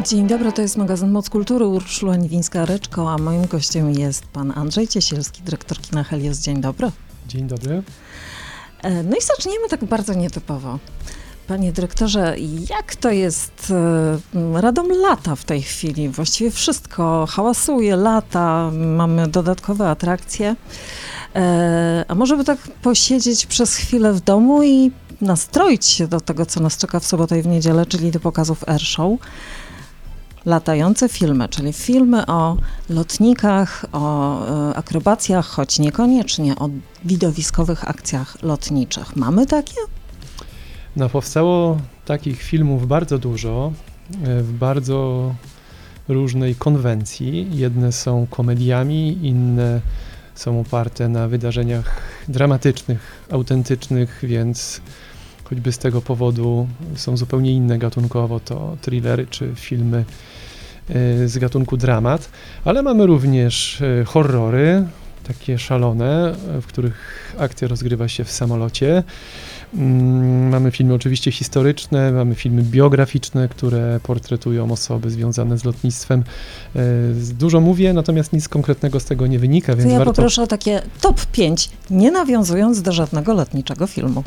Dzień dobry, to jest magazyn Moc Kultury, Urszula Niwińska-Reczko, a moim gościem jest pan Andrzej Ciesielski, dyrektor kina Helios. Dzień dobry. Dzień dobry. No i zaczniemy tak bardzo nietypowo. Panie dyrektorze, jak to jest? Radom lata w tej chwili. Właściwie wszystko hałasuje, lata, mamy dodatkowe atrakcje. A może by tak posiedzieć przez chwilę w domu i nastroić się do tego, co nas czeka w sobotę i w niedzielę, czyli do pokazów Airshow. Latające filmy, czyli filmy o lotnikach, o akrobacjach, choć niekoniecznie o widowiskowych akcjach lotniczych. Mamy takie? No, powstało takich filmów bardzo dużo, w bardzo różnej konwencji. Jedne są komediami, inne są oparte na wydarzeniach dramatycznych, autentycznych, więc choćby z tego powodu są zupełnie inne gatunkowo, to thrillery czy filmy z gatunku dramat, ale mamy również horrory, takie szalone, w których akcja rozgrywa się w samolocie. Mamy filmy oczywiście historyczne, mamy filmy biograficzne, które portretują osoby związane z lotnictwem. Dużo mówię, natomiast nic konkretnego z tego nie wynika, więc to ja warto... poproszę o takie top 5, nie nawiązując do żadnego lotniczego filmu.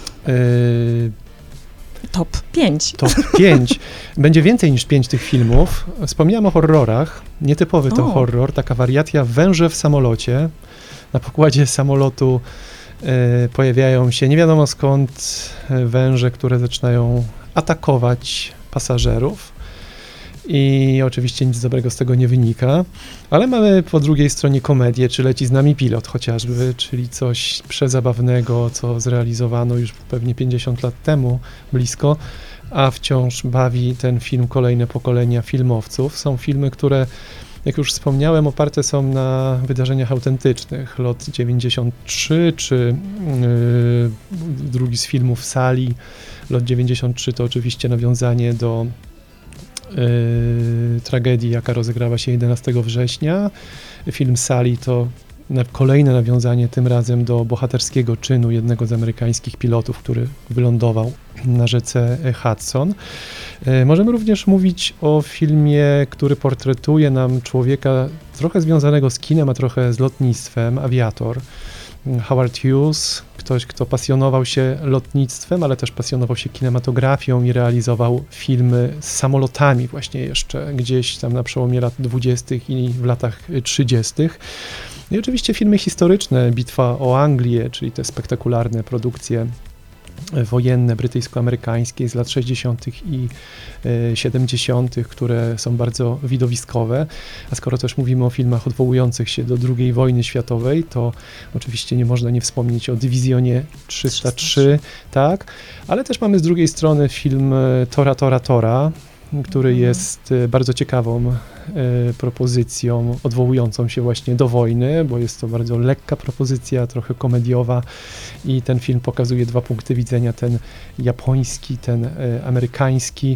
Top 5. Top 5. Będzie więcej niż 5 tych filmów. Wspomniałem o horrorach. Nietypowy to horror, taka wariacja węże w samolocie. Na pokładzie samolotu pojawiają się nie wiadomo skąd węże, które zaczynają atakować pasażerów. I oczywiście nic dobrego z tego nie wynika, ale mamy po drugiej stronie komedię, czy Leci z nami pilot chociażby, czyli coś przezabawnego, co zrealizowano już pewnie 50 lat temu blisko, a wciąż bawi ten film kolejne pokolenia filmowców. Są filmy, które, jak już wspomniałem, oparte są na wydarzeniach autentycznych. Lot 93, czy drugi z filmów Sali, Lot 93 to oczywiście nawiązanie do tragedii, jaka rozegrała się 11 września. Film Sali to kolejne nawiązanie, tym razem do bohaterskiego czynu jednego z amerykańskich pilotów, który wylądował na rzece Hudson. Możemy również mówić o filmie, który portretuje nam człowieka trochę związanego z kinem, a trochę z lotnictwem, Aviator. Howard Hughes, ktoś, kto pasjonował się lotnictwem, ale też pasjonował się kinematografią i realizował filmy z samolotami właśnie jeszcze gdzieś tam na przełomie lat 20. i w latach 30. I oczywiście filmy historyczne, Bitwa o Anglię, czyli te spektakularne produkcje wojenne, brytyjsko-amerykańskie z lat 60. i 70., które są bardzo widowiskowe. A skoro też mówimy o filmach odwołujących się do II wojny światowej, to oczywiście nie można nie wspomnieć o Dywizjonie 303, tak, ale też mamy z drugiej strony film Tora, który jest bardzo ciekawą propozycją odwołującą się właśnie do wojny, bo jest to bardzo lekka propozycja, trochę komediowa i ten film pokazuje dwa punkty widzenia, ten japoński, ten amerykański,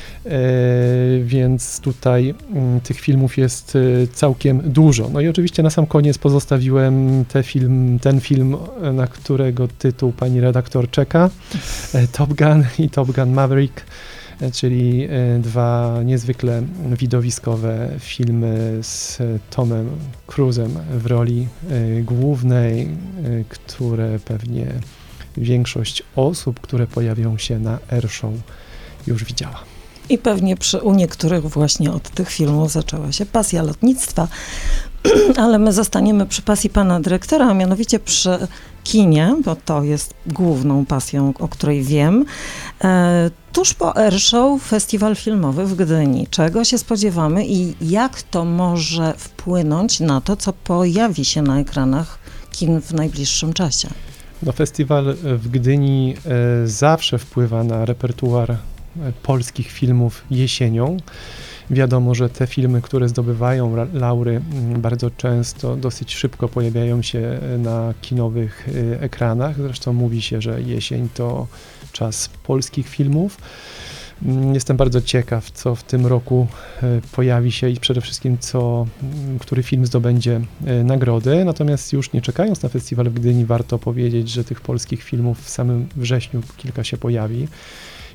więc tutaj tych filmów jest całkiem dużo. No i oczywiście na sam koniec pozostawiłem ten film, na którego tytuł pani redaktor czeka, Top Gun i Top Gun Maverick, czyli dwa niezwykle widowiskowe filmy z Tomem Cruise'em w roli głównej, które pewnie większość osób, które pojawią się na Airshow, już widziała. I pewnie u niektórych właśnie od tych filmów zaczęła się pasja lotnictwa, ale my zostaniemy przy pasji pana dyrektora, a mianowicie przy kinie, bo to jest główną pasją, o której wiem. Tuż po Airshow festiwal filmowy w Gdyni. Czego się spodziewamy i jak to może wpłynąć na to, co pojawi się na ekranach kin w najbliższym czasie? No, festiwal w Gdyni zawsze wpływa na repertuar polskich filmów jesienią. Wiadomo, że te filmy, które zdobywają laury, bardzo często dosyć szybko pojawiają się na kinowych ekranach. Zresztą mówi się, że jesień to czas polskich filmów. Jestem bardzo ciekaw, co w tym roku pojawi się i przede wszystkim który film zdobędzie nagrody. Natomiast już nie czekając na festiwal w Gdyni, warto powiedzieć, że tych polskich filmów w samym wrześniu kilka się pojawi.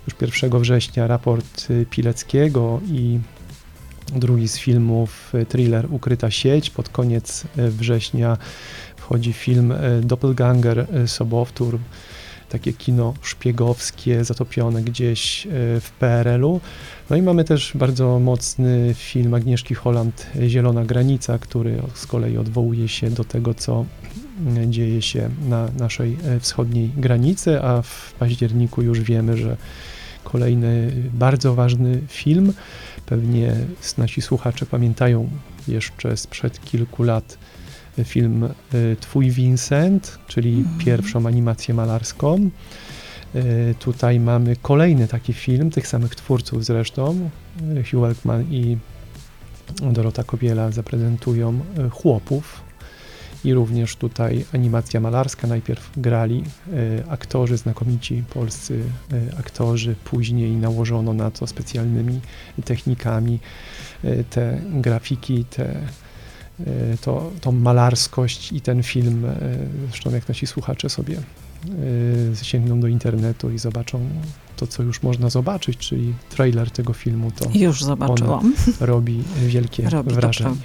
już 1 września Raport Pileckiego i drugi z filmów thriller Ukryta sieć. Pod koniec września wchodzi film Doppelganger Sobowtór, takie kino szpiegowskie zatopione gdzieś w PRL-u. No i mamy też bardzo mocny film Agnieszki Holland Zielona granica, który z kolei odwołuje się do tego, co dzieje się na naszej wschodniej granicy, a w październiku już wiemy, że kolejny bardzo ważny film. Pewnie nasi słuchacze pamiętają jeszcze sprzed kilku lat film Twój Vincent, czyli pierwszą animację malarską. Tutaj mamy kolejny taki film, tych samych twórców zresztą. Hugh Jackman i Dorota Kobiela zaprezentują Chłopów i również tutaj animacja malarska. Najpierw grali aktorzy, znakomici polscy aktorzy, później nałożono na to specjalnymi technikami te grafiki, tą malarskość i ten film, zresztą jak nasi słuchacze sobie sięgną do internetu i zobaczą to, co już można zobaczyć, czyli trailer tego filmu, to już zobaczyłam. Robi wielkie wrażenie.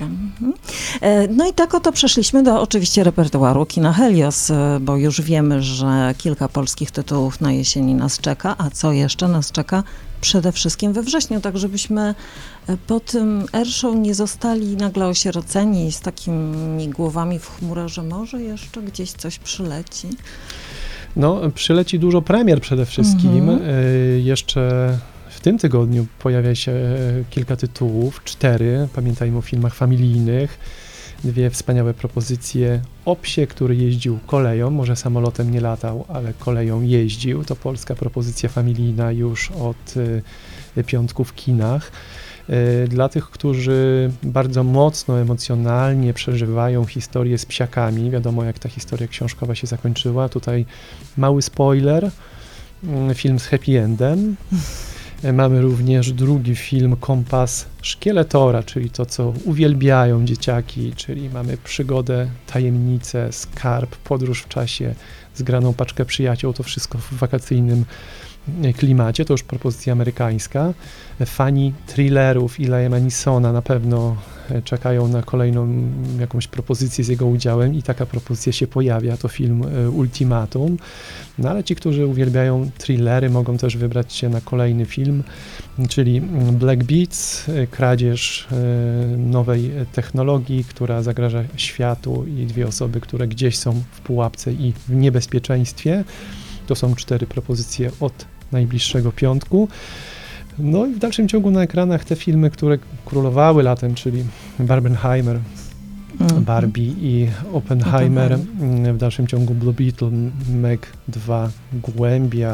No i tak oto przeszliśmy do oczywiście repertuaru kina Helios, bo już wiemy, że kilka polskich tytułów na jesieni nas czeka, a co jeszcze nas czeka? Przede wszystkim we wrześniu, tak żebyśmy po tym airshow nie zostali nagle osieroceni z takimi głowami w chmurę, że może jeszcze gdzieś coś przyleci. No, przyleci dużo premier przede wszystkim. Jeszcze w tym tygodniu pojawia się kilka tytułów, 4, pamiętajmy o filmach familijnych, 2 wspaniałe propozycje o psie, który jeździł koleją, może samolotem nie latał, ale koleją jeździł. To polska propozycja familijna już od piątku w kinach. Dla tych, którzy bardzo mocno emocjonalnie przeżywają historię z psiakami, wiadomo jak ta historia książkowa się zakończyła, tutaj mały spoiler, film z happy endem. Mamy również drugi film Kompas Szkieletora, czyli to, co uwielbiają dzieciaki, czyli mamy przygodę, tajemnicę, skarb, podróż w czasie, zgraną paczkę przyjaciół, to wszystko w wakacyjnym klimacie, to już propozycja amerykańska. Fani thrillerów Eli'a Neesona na pewno czekają na kolejną jakąś propozycję z jego udziałem i taka propozycja się pojawia, to film Ultimatum. No ale ci, którzy uwielbiają thrillery, mogą też wybrać się na kolejny film, czyli Black Beats, kradzież nowej technologii, która zagraża światu i 2 osoby, które gdzieś są w pułapce i w niebezpieczeństwie. To są 4 propozycje od najbliższego piątku. No i w dalszym ciągu na ekranach te filmy, które królowały latem, czyli Barbenheimer, Barbie i Oppenheimer. W dalszym ciągu Blue Beetle, Meg 2, Głębia,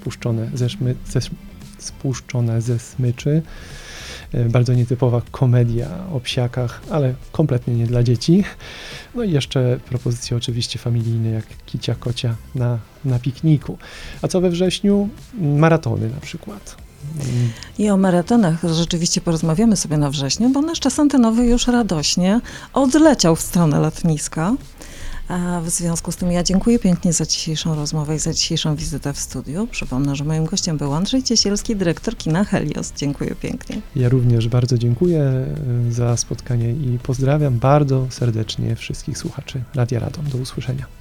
spuszczone ze smyczy. Bardzo nietypowa komedia o psiakach, ale kompletnie nie dla dzieci. No i jeszcze propozycje oczywiście familijne, jak Kicia Kocia na pikniku. A co we wrześniu? Maratony na przykład. I o maratonach rzeczywiście porozmawiamy sobie na wrześniu, bo nasz czas antenowy już radośnie odleciał w stronę lotniska. A w związku z tym ja dziękuję pięknie za dzisiejszą rozmowę i za dzisiejszą wizytę w studiu. Przypomnę, że moim gościem był Andrzej Ciesielski, dyrektor kina Helios. Dziękuję pięknie. Ja również bardzo dziękuję za spotkanie i pozdrawiam bardzo serdecznie wszystkich słuchaczy Radia Radom. Do usłyszenia.